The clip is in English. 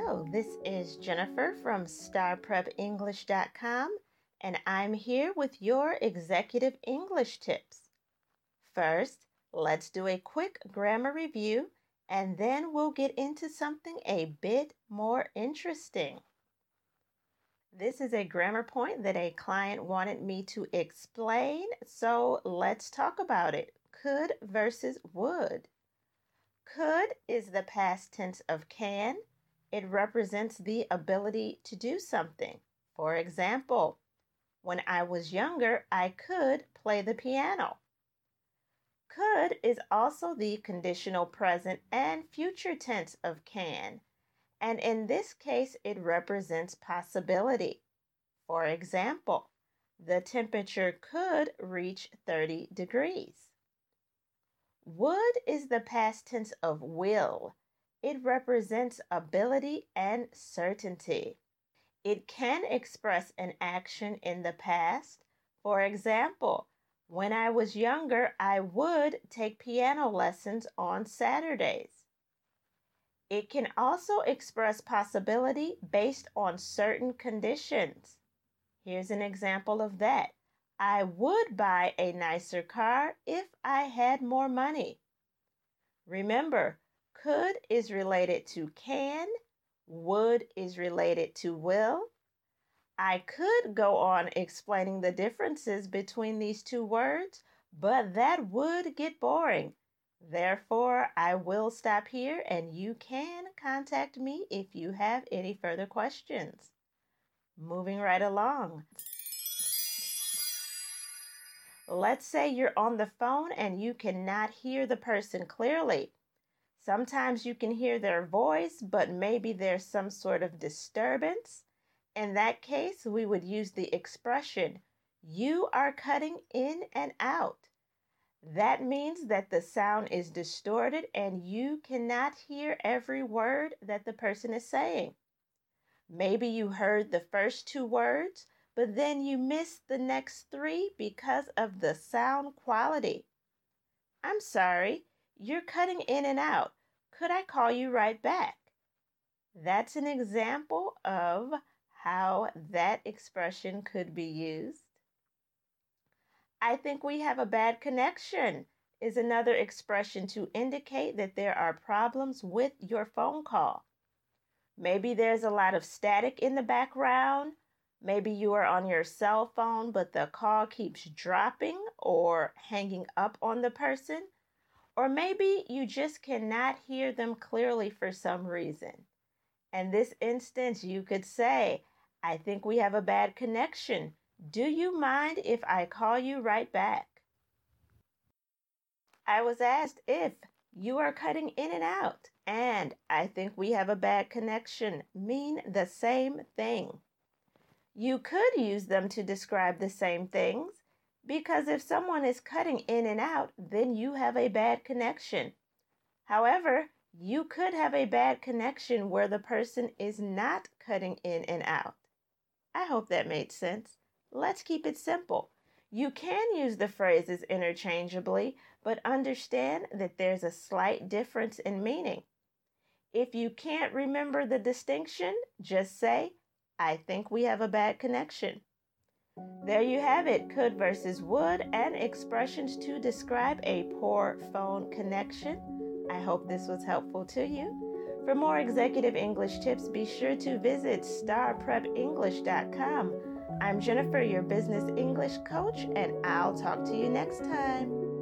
Hello, this is Jennifer from StarPrepEnglish.com, and I'm here with your executive English tips. First, let's do a quick grammar review, and then we'll get into something a bit more interesting. This is a grammar point that a client wanted me to explain, so let's talk about it. Could versus would. Could is the past tense of can. It represents the ability to do something. For example, when I was younger, I could play the piano. Could is also the conditional present and future tense of can, and in this case, it represents possibility. For example, the temperature could reach 30 degrees. Would is the past tense of will. It represents ability and certainty. It can express an action in the past. For example, when I was younger, I would take piano lessons on Saturdays. It can also express possibility based on certain conditions. Here's an example of that. I would buy a nicer car if I had more money. Remember, could is related to can, would is related to will. I could go on explaining the differences between these two words, but that would get boring. Therefore, I will stop here and you can contact me if you have any further questions. Moving right along. Let's say you're on the phone and you cannot hear the person clearly. Sometimes you can hear their voice, but maybe there's some sort of disturbance. In that case, we would use the expression, you are cutting in and out. That means that the sound is distorted and you cannot hear every word that the person is saying. Maybe you heard the first two words, but then you missed the next three because of the sound quality. I'm sorry, you're cutting in and out. Could I call you right back? That's an example of how that expression could be used. I think we have a bad connection is another expression to indicate that there are problems with your phone call. Maybe there's a lot of static in the background. Maybe you are on your cell phone, but the call keeps dropping or hanging up on the person. Or maybe you just cannot hear them clearly for some reason. In this instance, you could say, I think we have a bad connection. Do you mind if I call you right back? I was asked if you are cutting in and out, and I think we have a bad connection mean the same thing. You could use them to describe the same things, because if someone is cutting in and out, then you have a bad connection. However, you could have a bad connection where the person is not cutting in and out. I hope that made sense. Let's keep it simple. You can use the phrases interchangeably, but understand that there's a slight difference in meaning. If you can't remember the distinction, just say, I think we have a bad connection. There you have it, could versus would, and expressions to describe a poor phone connection. I hope this was helpful to you. For more executive English tips, be sure to visit StarPrepEnglish.com. I'm Jennifer, your business English coach, and I'll talk to you next time.